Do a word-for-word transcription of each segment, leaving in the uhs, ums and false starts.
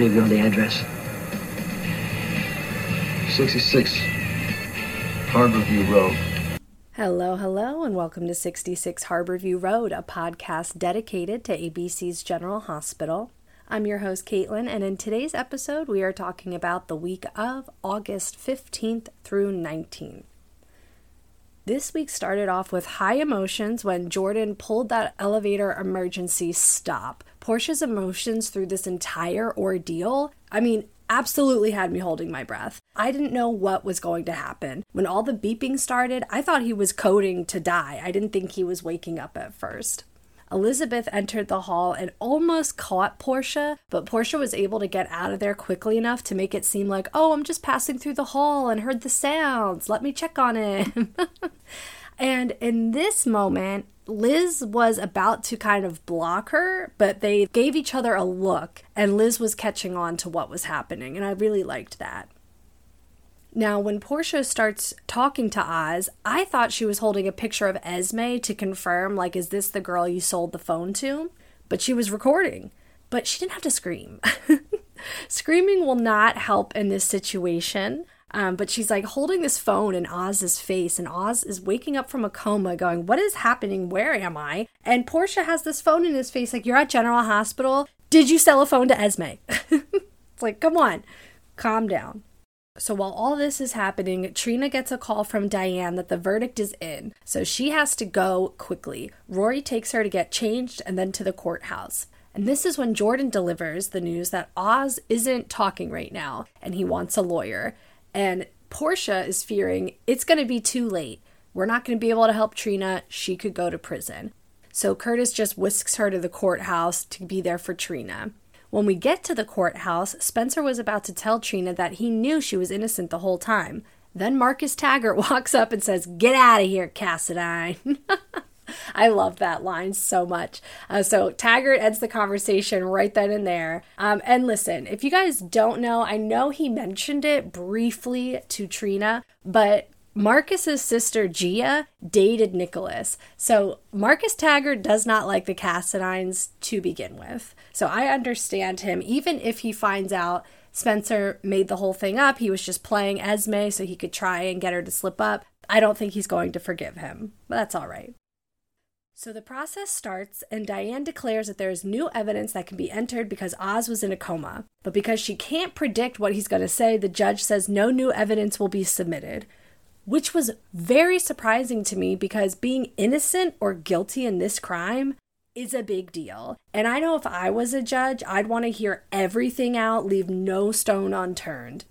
many of you know the address? sixty-six Harborview Road. Hello, hello, and welcome to sixty-six Harborview Road, a podcast dedicated to A B C's General Hospital. I'm your host, Caitlin, and in today's episode, we are talking about the week of August fifteenth through nineteenth. This week started off with high emotions when Jordan pulled that elevator emergency stop. Portia's emotions through this entire ordeal, I mean, absolutely had me holding my breath. I didn't know what was going to happen. When all the beeping started, I thought he was coding to die. I didn't think he was waking up at first. Elizabeth entered the hall and almost caught Portia, but Portia was able to get out of there quickly enough to make it seem like, oh, I'm just passing through the hall and heard the sounds. Let me check on him. And in this moment, Liz was about to kind of block her, but they gave each other a look, and Liz was catching on to what was happening, and I really liked that. Now, when Portia starts talking to Oz, I thought she was holding a picture of Esme to confirm, like, is this the girl you sold the phone to? But she was recording. But she didn't have to scream. Screaming will not help in this situation. Um, but she's like holding this phone in Oz's face, and Oz is waking up from a coma going, what is happening? Where am I? And Portia has this phone in his face like, you're at General Hospital. Did you sell a phone to Esme? It's like, come on, calm down. So while all this is happening, Trina gets a call from Diane that the verdict is in. So she has to go quickly. Rory takes her to get changed and then to the courthouse. And this is when Jordan delivers the news that Oz isn't talking right now and he wants a lawyer. And Portia is fearing it's going to be too late. We're not going to be able to help Trina. She could go to prison. So Curtis just whisks her to the courthouse to be there for Trina. When we get to the courthouse, Spencer was about to tell Trina that he knew she was innocent the whole time. Then Marcus Taggart walks up and says, get out of here, Cassadine. I love that line so much. Uh, so Taggart ends the conversation right then and there. Um, and listen, if you guys don't know, I know he mentioned it briefly to Trina, but Marcus's sister Gia dated Nicholas. So Marcus Taggart does not like the Cassadines to begin with. So I understand him, even if he finds out Spencer made the whole thing up, he was just playing Esme so he could try and get her to slip up. I don't think he's going to forgive him, but that's all right. So the process starts, and Diane declares that there is new evidence that can be entered because Oz was in a coma. But because she can't predict what he's going to say, the judge says no new evidence will be submitted, which was very surprising to me because being innocent or guilty in this crime is a big deal. And I know if I was a judge, I'd want to hear everything out, leave no stone unturned.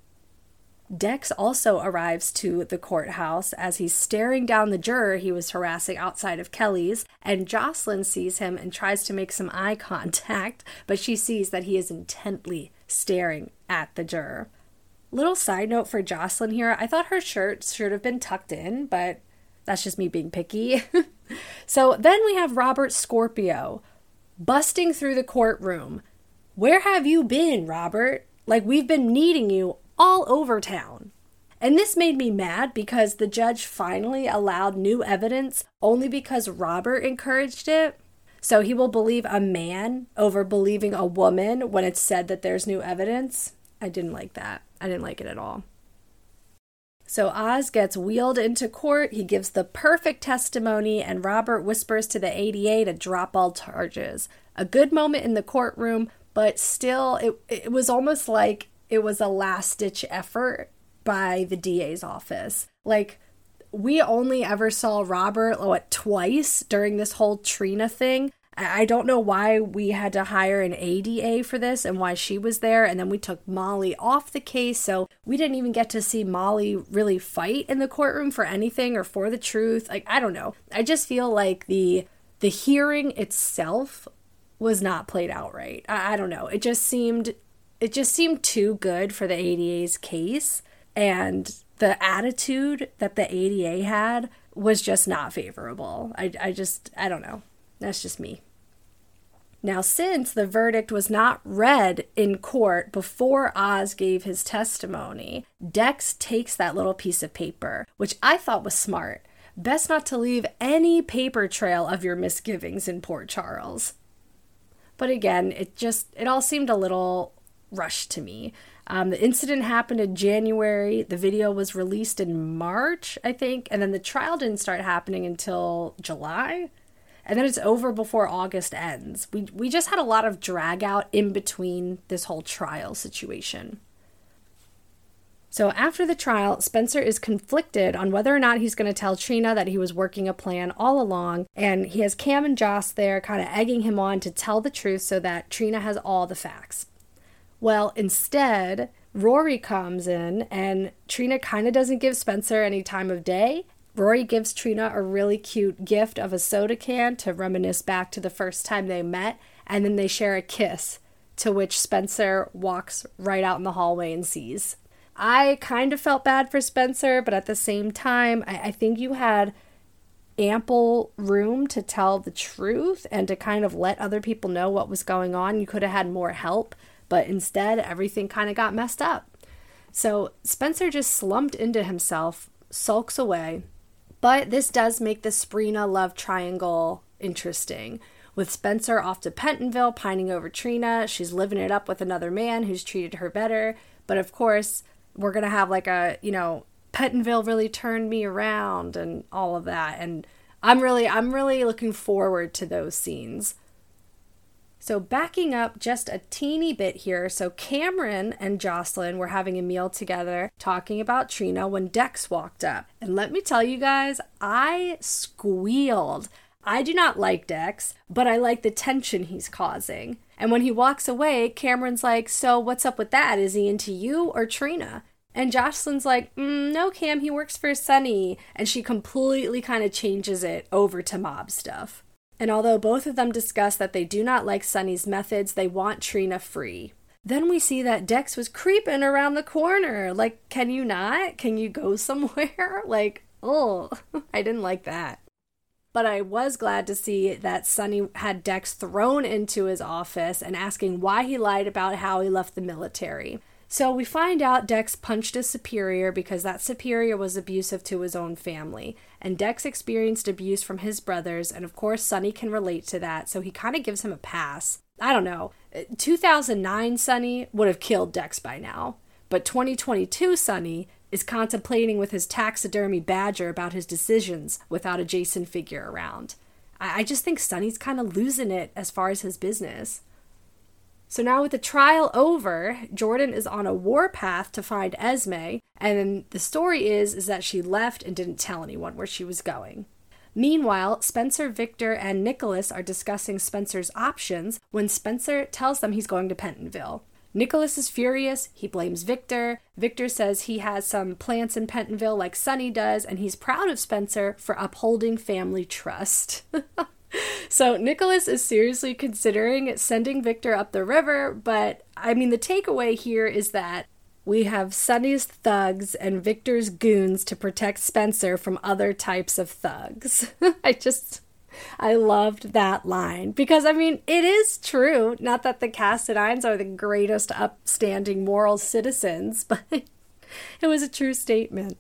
Dex also arrives to the courthouse as he's staring down the juror he was harassing outside of Kelly's, and Jocelyn sees him and tries to make some eye contact, but she sees that he is intently staring at the juror. Little side note for Jocelyn here, I thought her shirt should have been tucked in, but that's just me being picky. So then we have Robert Scorpio busting through the courtroom. Where have you been, Robert? Like, we've been needing you all over town. And this made me mad because the judge finally allowed new evidence only because Robert encouraged it. So he will believe a man over believing a woman when it's said that there's new evidence. I didn't like that. I didn't like it at all. So Oz gets wheeled into court. He gives the perfect testimony, and Robert whispers to the A D A to drop all charges. A good moment in the courtroom, but still, it it was almost like it was a last-ditch effort by the D A's office. Like, we only ever saw Robert, what, twice during this whole Trina thing. I don't know why we had to hire an A D A for this and why she was there. And then we took Molly off the case. So we didn't even get to see Molly really fight in the courtroom for anything or for the truth. Like, I don't know. I just feel like the the hearing itself was not played out right. I, I don't know. It just seemed it just seemed too good for the A D A's case. And the attitude that the A D A had was just not favorable. I, I just, I don't know. That's just me. Now, since the verdict was not read in court before Oz gave his testimony, Dex takes that little piece of paper, which I thought was smart. Best not to leave any paper trail of your misgivings in Port Charles. But again, it just, it all seemed a little rushed to me. Um, the incident happened in January. The video was released in March, I think. And then the trial didn't start happening until July. And then it's over before August ends. We, we just had a lot of drag out in between this whole trial situation. So after the trial, Spencer is conflicted on whether or not he's going to tell Trina that he was working a plan all along. And he has Cam and Joss there kind of egging him on to tell the truth so that Trina has all the facts. Well, instead, Rory comes in and Trina kind of doesn't give Spencer any time of day. Rory gives Trina a really cute gift of a soda can to reminisce back to the first time they met. And then they share a kiss, to which Spencer walks right out in the hallway and sees. I kind of felt bad for Spencer, but at the same time, I, I think you had ample room to tell the truth and to kind of let other people know what was going on. You could have had more help, but instead, everything kind of got messed up. So Spencer just slumped into himself, sulks away. But this does make the Sabrina love triangle interesting. With Spencer off to Pentonville, pining over Trina, she's living it up with another man who's treated her better. But of course, we're going to have like a, you know, Pentonville really turned me around and all of that. And I'm really, I'm really looking forward to those scenes. So backing up just a teeny bit here. So Cameron and Jocelyn were having a meal together talking about Trina when Dex walked up. And let me tell you guys, I squealed. I do not like Dex, but I like the tension he's causing. And when he walks away, Cameron's like, so what's up with that? Is he into you or Trina? And Jocelyn's like, mm, no, Cam, he works for Sunny. And she completely kind of changes it over to mob stuff. And although both of them discuss that they do not like Sunny's methods, they want Trina free. Then we see that Dex was creeping around the corner. Like, can you not? Can you go somewhere? Like, oh, I didn't like that. But I was glad to see that Sunny had Dex thrown into his office and asking why he lied about how he left the military. So we find out Dex punched his superior because that superior was abusive to his own family. And Dex experienced abuse from his brothers, and of course Sunny can relate to that, so he kind of gives him a pass. I don't know. two thousand nine Sunny would have killed Dex by now. But twenty twenty-two Sunny is contemplating with his taxidermy badger about his decisions without a Jason figure around. I, I just think Sunny's kind of losing it as far as his business. So now with the trial over, Jordan is on a warpath to find Esme, and the story is, is that she left and didn't tell anyone where she was going. Meanwhile, Spencer, Victor, and Nicholas are discussing Spencer's options when Spencer tells them he's going to Pentonville. Nicholas is furious. He blames Victor. Victor says he has some plants in Pentonville like Sunny does, and he's proud of Spencer for upholding family trust. So Nicholas is seriously considering sending Victor up the river, but I mean, the takeaway here is that we have Sunny's thugs and Victor's goons to protect Spencer from other types of thugs. I just... I loved that line because, I mean, it is true. Not that the Cassadines are the greatest upstanding moral citizens, but it was a true statement.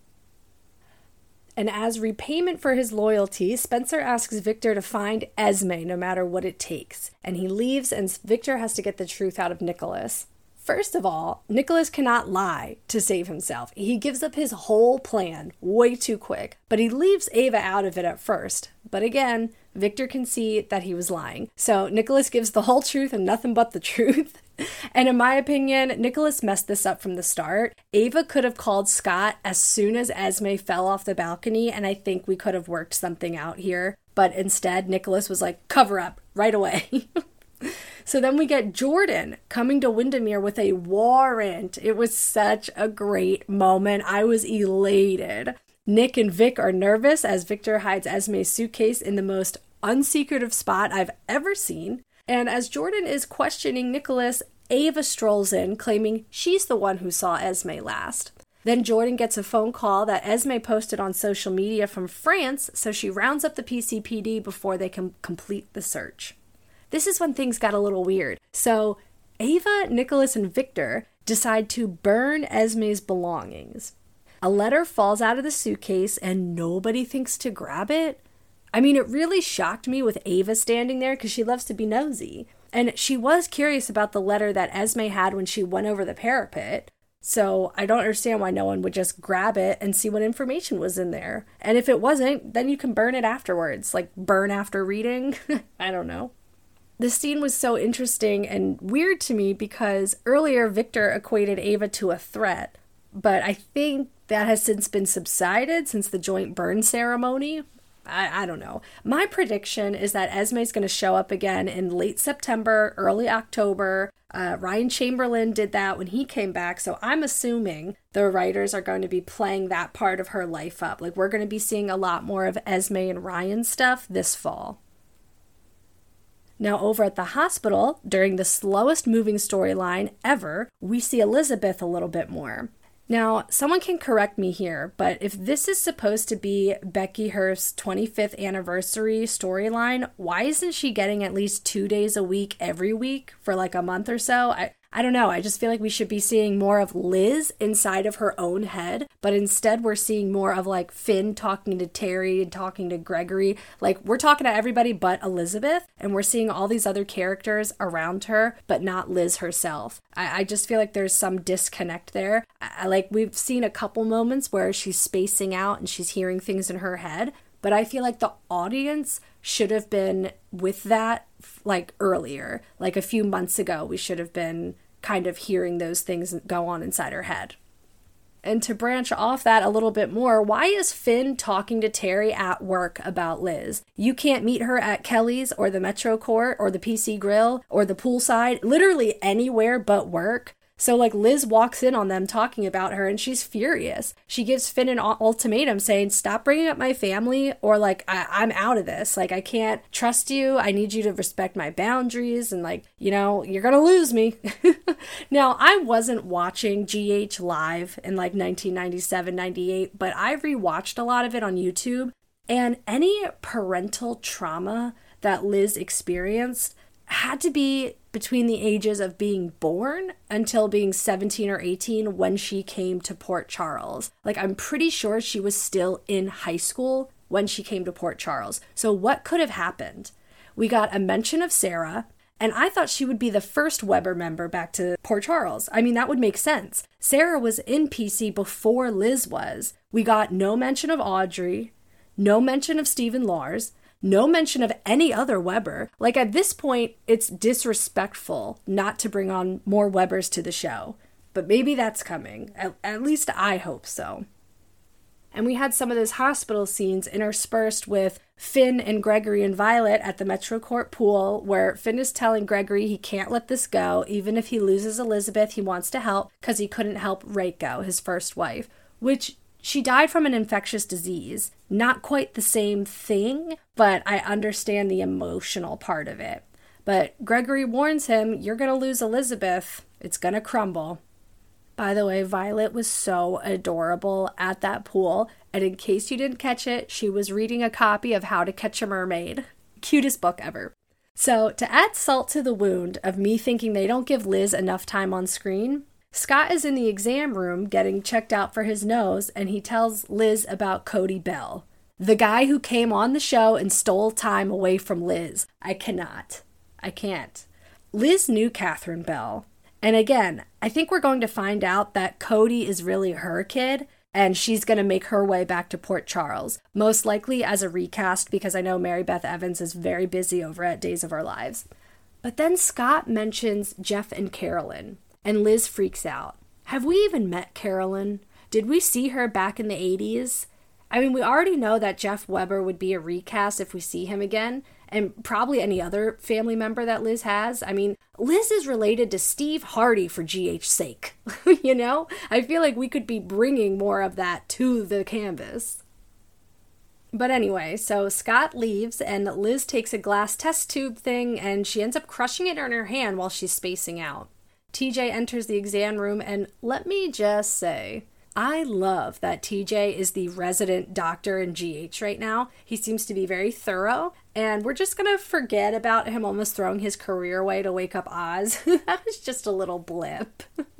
And as repayment for his loyalty, Spencer asks Victor to find Esme no matter what it takes. And he leaves and Victor has to get the truth out of Nicholas. First of all, Nicholas cannot lie to save himself. He gives up his whole plan way too quick, but he leaves Ava out of it at first. But again, Victor can see that he was lying. So Nicholas gives the whole truth and nothing but the truth. And in my opinion, Nicholas messed this up from the start. Ava could have called Scott as soon as Esme fell off the balcony, and I think we could have worked something out here. But instead, Nicholas was like, cover up right away. So then we get Jordan coming to Windermere with a warrant. It was such a great moment. I was elated. Nick and Vic are nervous as Victor hides Esme's suitcase in the most unsecretive spot I've ever seen. And as Jordan is questioning Nicholas, Ava strolls in, claiming she's the one who saw Esme last. Then Jordan gets a phone call that Esme posted on social media from France, so she rounds up the P C P D before they can complete the search. This is when things got a little weird. So Ava, Nicholas, and Victor decide to burn Esme's belongings. A letter falls out of the suitcase and nobody thinks to grab it. I mean, it really shocked me with Ava standing there because she loves to be nosy. And she was curious about the letter that Esme had when she went over the parapet. So I don't understand why no one would just grab it and see what information was in there. And if it wasn't, then you can burn it afterwards, like burn after reading. I don't know. This scene was so interesting and weird to me because earlier Victor equated Ava to a threat, but I think that has since been subsided since the joint burn ceremony. I, I don't know. My prediction is that Esme's going to show up again in late September, early October. Uh, Ryan Chamberlain did that when he came back, so I'm assuming the writers are going to be playing that part of her life up. Like, we're going to be seeing a lot more of Esme and Ryan stuff this fall. Now, over at the hospital, during the slowest moving storyline ever, we see Elizabeth a little bit more. Now, someone can correct me here, but if this is supposed to be Becky Hurst's twenty-fifth anniversary storyline, why isn't she getting at least two days a week every week for like a month or so? I, I don't know. I just feel like we should be seeing more of Liz inside of her own head, but instead we're seeing more of like Finn talking to Terry and talking to Gregory. Like, we're talking to everybody but Elizabeth, and we're seeing all these other characters around her, but not Liz herself. I, I just feel like there's some disconnect there. I, like, we've seen a couple moments where she's spacing out and she's hearing things in her head, but I feel like the audience should have been with that like earlier, like a few months ago. We should have been kind of hearing those things go on inside her head. And to branch off that a little bit more, why is Finn talking to Terry at work about Liz? You can't meet her at Kelly's or the Metro Court or the P C Grill or the poolside, literally anywhere but work. So like Liz walks in on them talking about her and she's furious. She gives Finn an ultimatum saying, stop bringing up my family, or like, I- I'm out of this. Like, I can't trust you. I need you to respect my boundaries. And like, you know, you're going to lose me. Now, I wasn't watching G H live in like nineteen ninety-seven, ninety-eight, but I rewatched a lot of it on YouTube. And any parental trauma that Liz experienced had to be between the ages of being born until being seventeen or eighteen when she came to Port Charles. Like, I'm pretty sure she was still in high school when she came to Port Charles. So what could have happened? We got a mention of Sarah, and I thought she would be the first Weber member back to Port Charles. I mean, that would make sense. Sarah was in P C before Liz was. We got no mention of Audrey, no mention of Stephen Lars, no mention of any other Weber. Like, at this point, it's disrespectful not to bring on more Webers to the show. But maybe that's coming. At, at least I hope so. And we had some of those hospital scenes interspersed with Finn and Gregory and Violet at the Metro Court pool, where Finn is telling Gregory he can't let this go. Even if he loses Elizabeth, he wants to help because he couldn't help Reiko, his first wife, which she died from an infectious disease. Not quite the same thing, but I understand the emotional part of it. But Gregory warns him, you're going to lose Elizabeth. It's going to crumble. By the way, Violet was so adorable at that pool. And in case you didn't catch it, she was reading a copy of How to Catch a Mermaid. Cutest book ever. So to add salt to the wound of me thinking they don't give Liz enough time on screen, Scott is in the exam room getting checked out for his nose, and he tells Liz about Cody Bell, the guy who came on the show and stole time away from Liz. I cannot. I can't. Liz knew Catherine Bell. And again, I think we're going to find out that Cody is really her kid, and she's going to make her way back to Port Charles, most likely as a recast, because I know Mary Beth Evans is very busy over at Days of Our Lives. But then Scott mentions Jeff and Carolyn. And Liz freaks out. Have we even met Carolyn? Did we see her back in the eighties? I mean, we already know that Jeff Weber would be a recast if we see him again, and probably any other family member that Liz has. I mean, Liz is related to Steve Hardy for G H's sake. You know? I feel like we could be bringing more of that to the canvas. But anyway, so Scott leaves, and Liz takes a glass test tube thing, and she ends up crushing it in her hand while she's spacing out. T J enters the exam room, and let me just say, I love that T J is the resident doctor in G H right now. He seems to be very thorough, and we're just going to forget about him almost throwing his career away to wake up Oz. That was just a little blip.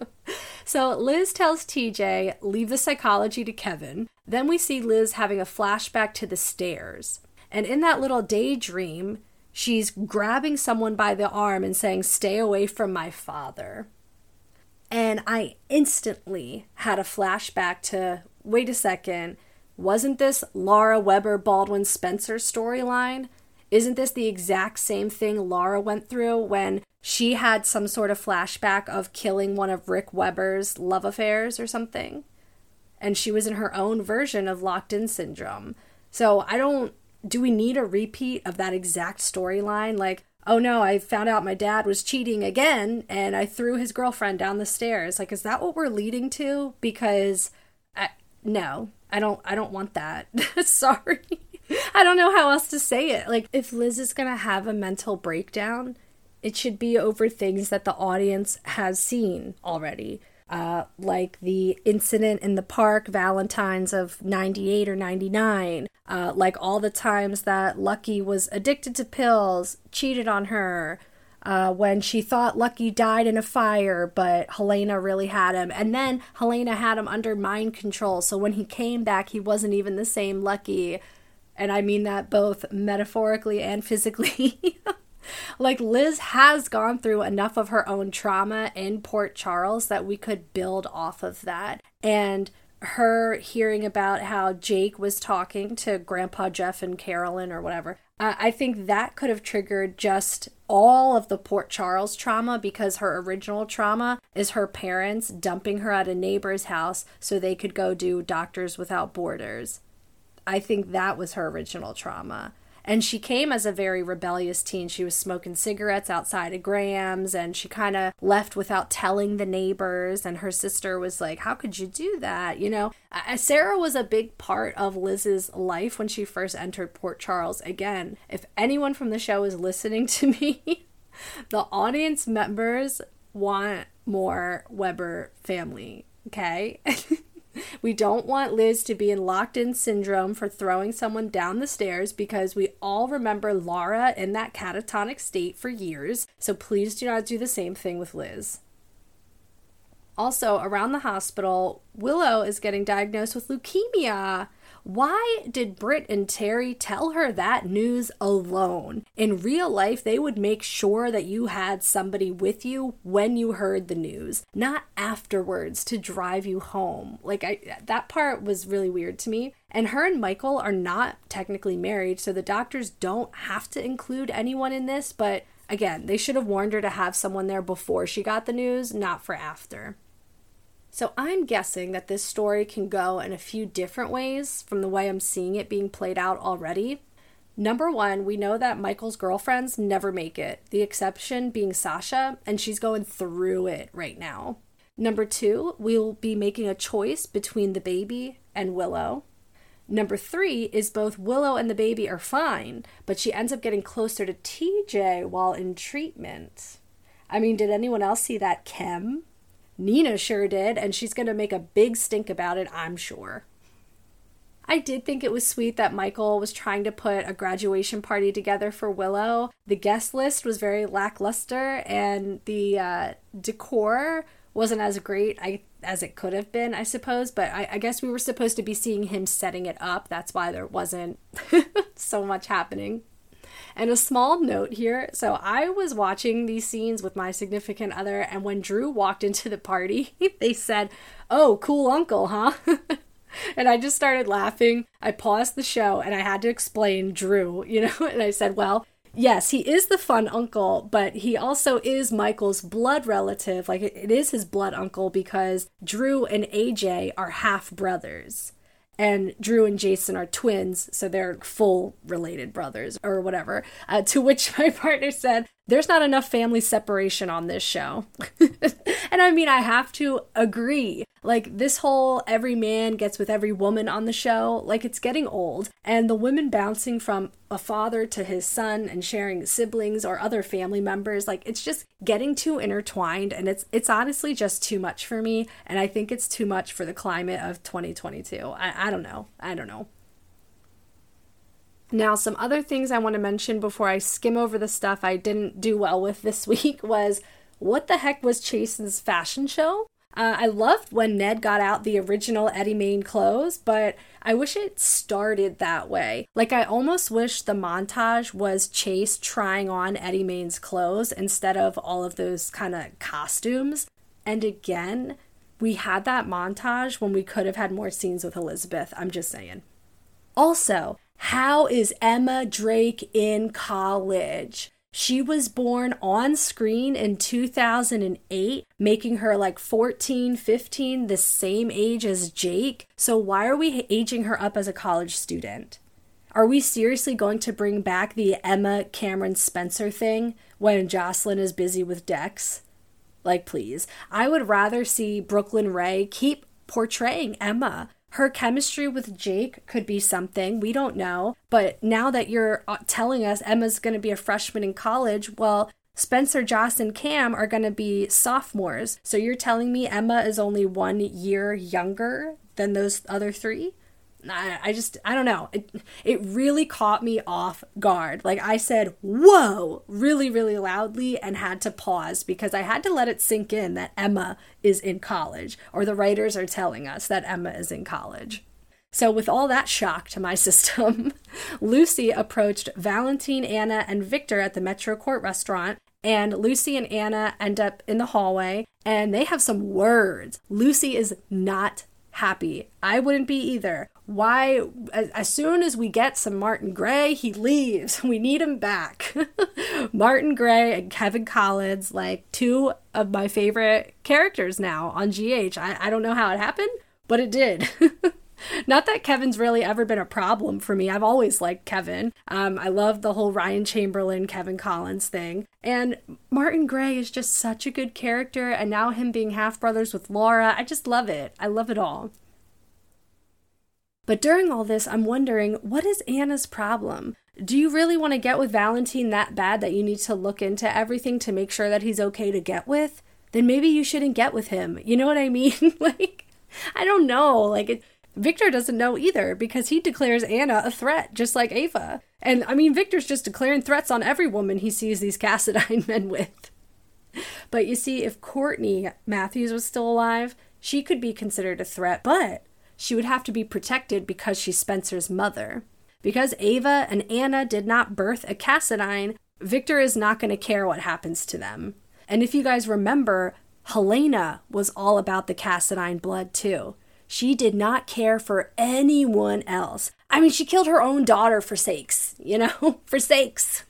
So Liz tells T J, leave the psychology to Kevin. Then we see Liz having a flashback to the stairs. And in that little daydream, she's grabbing someone by the arm and saying, "Stay away from my father." And I instantly had a flashback to, wait a second, wasn't this Laura Weber Baldwin Spencer storyline? Isn't this the exact same thing Laura went through when she had some sort of flashback of killing one of Rick Weber's love affairs or something? And she was in her own version of locked-in syndrome. So I don't, do we need a repeat of that exact storyline? Like, oh no, I found out my dad was cheating again and I threw his girlfriend down the stairs. Like, is that what we're leading to? Because, I, no, I don't, I don't want that. Sorry. I don't know how else to say it. Like, if Liz is going to have a mental breakdown, it should be over things that the audience has seen already. Uh, like the incident in the park, Valentine's of ninety-eight or ninety-nine. Uh, like all the times that Lucky was addicted to pills, cheated on her, uh, when she thought Lucky died in a fire, but Helena really had him. And then Helena had him under mind control, so when he came back, he wasn't even the same Lucky. And I mean that both metaphorically and physically. Like, Liz has gone through enough of her own trauma in Port Charles that we could build off of that. And her hearing about how Jake was talking to Grandpa Jeff and Carolyn or whatever, uh, I think that could have triggered just all of the Port Charles trauma, because her original trauma is her parents dumping her at a neighbor's house so they could go do Doctors Without Borders. I think that was her original trauma. And she came as a very rebellious teen. She was smoking cigarettes outside of Graham's, and she kind of left without telling the neighbors. And her sister was like, how could you do that? You know, Sarah was a big part of Liz's life when she first entered Port Charles. Again, if anyone from the show is listening to me, the audience members want more Weber family, okay? We don't want Liz to be in locked-in syndrome for throwing someone down the stairs, because we all remember Laura in that catatonic state for years. So please do not do the same thing with Liz. Also, around the hospital, Willow is getting diagnosed with leukemia. Why did Britt and Terry tell her that news alone? In real life, they would make sure that you had somebody with you when you heard the news, not afterwards to drive you home. Like, I, that part was really weird to me. And her and Michael are not technically married, so the doctors don't have to include anyone in this, but again, they should have warned her to have someone there before she got the news, not for after. So I'm guessing that this story can go in a few different ways from the way I'm seeing it being played out already. Number one, we know that Michael's girlfriends never make it, the exception being Sasha, and she's going through it right now. Number two, we'll be making a choice between the baby and Willow. Number three is both Willow and the baby are fine, but she ends up getting closer to T J while in treatment. I mean, did anyone else see that chem? Nina sure did, and she's going to make a big stink about it, I'm sure. I did think it was sweet that Michael was trying to put a graduation party together for Willow. The guest list was very lackluster, and the uh, decor wasn't as great I, as it could have been, I suppose, but I, I guess we were supposed to be seeing him setting it up. That's why there wasn't so much happening. And a small note here, so I was watching these scenes with my significant other, and when Drew walked into the party, they said, "Oh, cool uncle, huh?" And I just started laughing. I paused the show, and I had to explain Drew, you know, and I said, well, yes, he is the fun uncle, but he also is Michael's blood relative. Like, it is his blood uncle, because Drew and A J are half brothers. And Drew and Jason are twins, so they're full related brothers or whatever. Uh, to which my partner said, there's not enough family separation on this show. And I mean, I have to agree. Like, this whole every man gets with every woman on the show, like, it's getting old. And the women bouncing from a father to his son and sharing siblings or other family members, like, it's just getting too intertwined. And it's it's honestly just too much for me. And I think it's too much for the climate of twenty twenty-two. I, I don't know. I don't know. Now, some other things I want to mention before I skim over the stuff I didn't do well with this week was, what the heck was Chasen's fashion show? Uh, I loved when Ned got out the original Eddie Main clothes, but I wish it started that way. Like, I almost wish the montage was Chase trying on Eddie Main's clothes instead of all of those kind of costumes. And again, we had that montage when we could have had more scenes with Elizabeth. I'm just saying. Also, how is Emma Drake in college? She was born on screen in two thousand eight, making her like fourteen, fifteen, the same age as Jake. So why are we aging her up as a college student? Are we seriously going to bring back the Emma Cameron Spencer thing when Jocelyn is busy with Dex? Like, please. I would rather see Brooklyn Ray keep portraying Emma. Her chemistry with Jake could be something. We don't know. But now that you're telling us Emma's going to be a freshman in college, well, Spencer, Joss, and Cam are going to be sophomores. So you're telling me Emma is only one year younger than those other three? I, I just, I don't know. It, it really caught me off guard. Like, I said, whoa, really, really loudly and had to pause because I had to let it sink in that Emma is in college, or the writers are telling us that Emma is in college. So with all that shock to my system, Lucy approached Valentine, Anna, and Victor at the Metro Court restaurant, and Lucy and Anna end up in the hallway, and they have some words. Lucy is not happy. I wouldn't be either. Why, as soon as we get some Martin Gray, he leaves. We need him back. Martin Gray and Kevin Collins, like two of my favorite characters now on G H. I, I don't know how it happened, but it did. Not that Kevin's really ever been a problem for me. I've always liked Kevin. Um, I love the whole Ryan Chamberlain, Kevin Collins thing. And Martin Gray is just such a good character. And now him being half brothers with Laura, I just love it. I love it all. But during all this, I'm wondering, what is Anna's problem? Do you really want to get with Valentine that bad that you need to look into everything to make sure that he's okay to get with? Then maybe you shouldn't get with him. You know what I mean? Like, I don't know. Like, it, Victor doesn't know either because he declares Anna a threat, just like Ava. And, I mean, Victor's just declaring threats on every woman he sees these Cassadine men with. But you see, if Courtney Matthews was still alive, she could be considered a threat, but she would have to be protected because she's Spencer's mother. Because Ava and Anna did not birth a Cassadine, Victor is not going to care what happens to them. And if you guys remember, Helena was all about the Cassadine blood too. She did not care for anyone else. I mean, she killed her own daughter for sakes, you know, for sakes.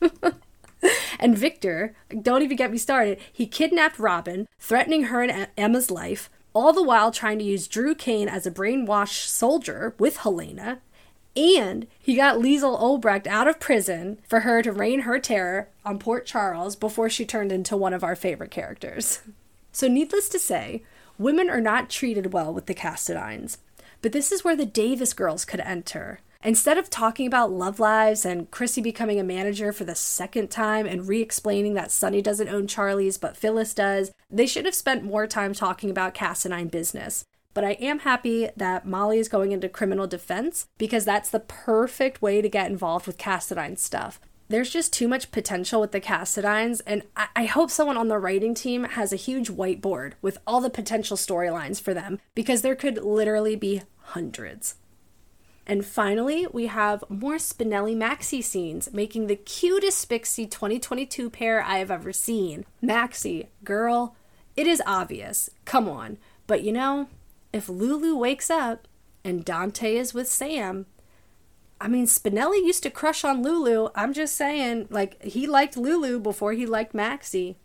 And Victor, don't even get me started, he kidnapped Robin, threatening her and Emma's life, all the while trying to use Drew Kane as a brainwashed soldier with Helena. And he got Liesl Obrecht out of prison for her to reign her terror on Port Charles before she turned into one of our favorite characters. So needless to say, women are not treated well with the Cassadines. But this is where the Davis girls could enter. Instead of talking about love lives and Chrissy becoming a manager for the second time and re-explaining that Sonny doesn't own Charlie's but Phyllis does, they should have spent more time talking about Cassadine business. But I am happy that Molly is going into criminal defense because that's the perfect way to get involved with Cassadine stuff. There's just too much potential with the Cassadines, and I-, I hope someone on the writing team has a huge whiteboard with all the potential storylines for them because there could literally be hundreds. And finally, we have more Spinelli-Maxie scenes, making the cutest Spixie twenty twenty-two pair I have ever seen. Maxie, girl, it is obvious. Come on. But you know, if Lulu wakes up and Dante is with Sam, I mean, Spinelli used to crush on Lulu. I'm just saying, like, he liked Lulu before he liked Maxie.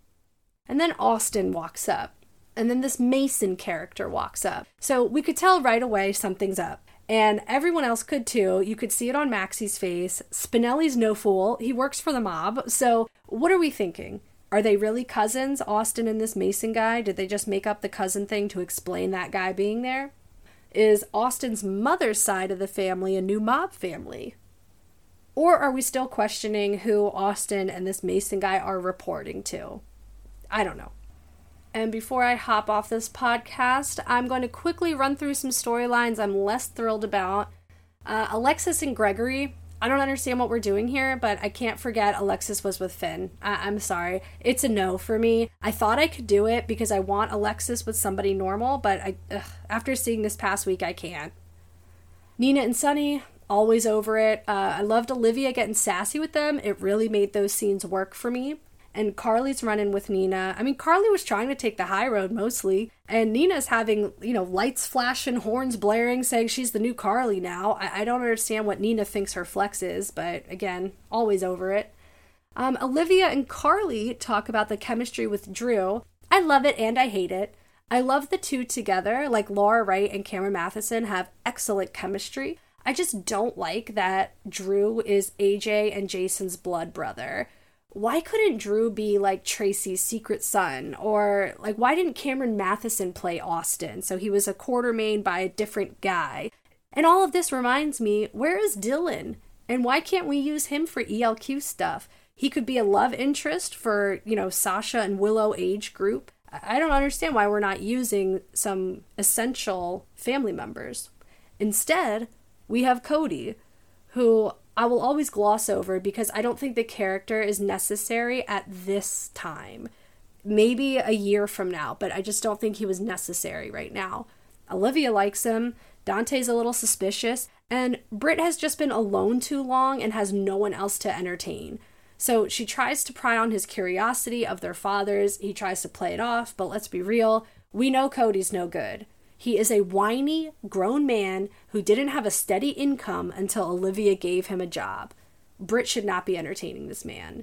And then Austin walks up. And then this Mason character walks up. So we could tell right away something's up. And everyone else could too. You could see it on Maxie's face. Spinelli's no fool. He works for the mob. So what are we thinking? Are they really cousins, Austin and this Mason guy? Did they just make up the cousin thing to explain that guy being there? Is Austin's mother's side of the family a new mob family? Or are we still questioning who Austin and this Mason guy are reporting to? I don't know. And before I hop off this podcast, I'm going to quickly run through some storylines I'm less thrilled about. Uh, Alexis and Gregory, I don't understand what we're doing here, but I can't forget Alexis was with Finn. I- I'm sorry. It's a no for me. I thought I could do it because I want Alexis with somebody normal, but I, ugh, after seeing this past week, I can't. Nina and Sonny, always over it. Uh, I loved Olivia getting sassy with them. It really made those scenes work for me. And Carly's running with Nina. I mean, Carly was trying to take the high road mostly. And Nina's having, you know, lights flashing, horns blaring, saying she's the new Carly now. I, I don't understand what Nina thinks her flex is, but again, always over it. Um, Olivia and Carly talk about the chemistry with Drew. I love it and I hate it. I love the two together, like Laura Wright and Cameron Matheson have excellent chemistry. I just don't like that Drew is A J and Jason's blood brother. Why couldn't Drew be like Tracy's secret son? Or like, why didn't Cameron Matheson play Austin? So he was a quartermain by a different guy. And all of this reminds me, where is Dylan? And why can't we use him for E L Q stuff? He could be a love interest for, you know, Sasha and Willow age group. I don't understand why we're not using some essential family members. Instead, we have Cody, who I will always gloss over because I don't think the character is necessary at this time. Maybe a year from now, but I just don't think he was necessary right now. Olivia likes him, Dante's a little suspicious, and Britt has just been alone too long and has no one else to entertain. So she tries to pry on his curiosity of their fathers, he tries to play it off, but let's be real, we know Cody's no good. He is a whiny, grown man who didn't have a steady income until Olivia gave him a job. Britt should not be entertaining this man.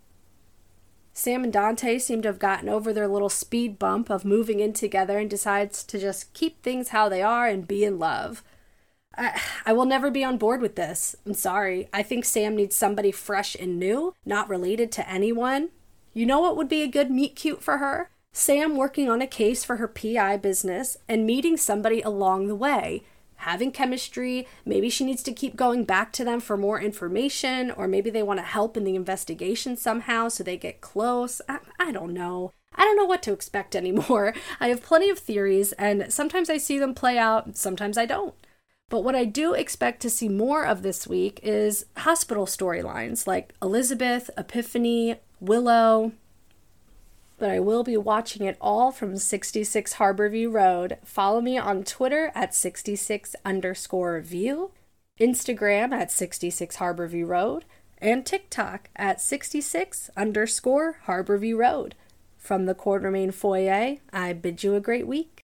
Sam and Dante seem to have gotten over their little speed bump of moving in together and decides to just keep things how they are and be in love. I, I will never be on board with this. I'm sorry. I think Sam needs somebody fresh and new, not related to anyone. You know what would be a good meet cute for her? Sam working on a case for her P I business and meeting somebody along the way. Having chemistry, maybe she needs to keep going back to them for more information, or maybe they want to help in the investigation somehow so they get close. I, I don't know. I don't know what to expect anymore. I have plenty of theories, and sometimes I see them play out, sometimes I don't. But what I do expect to see more of this week is hospital storylines like Elizabeth, Epiphany, Willow. But I will be watching it all from sixty-six Harborview Road. Follow me on Twitter at sixty-six underscore view, Instagram at sixty-six Harborview Road, and TikTok at sixty-six underscore Harborview Road. From the Quartermain Foyer, I bid you a great week.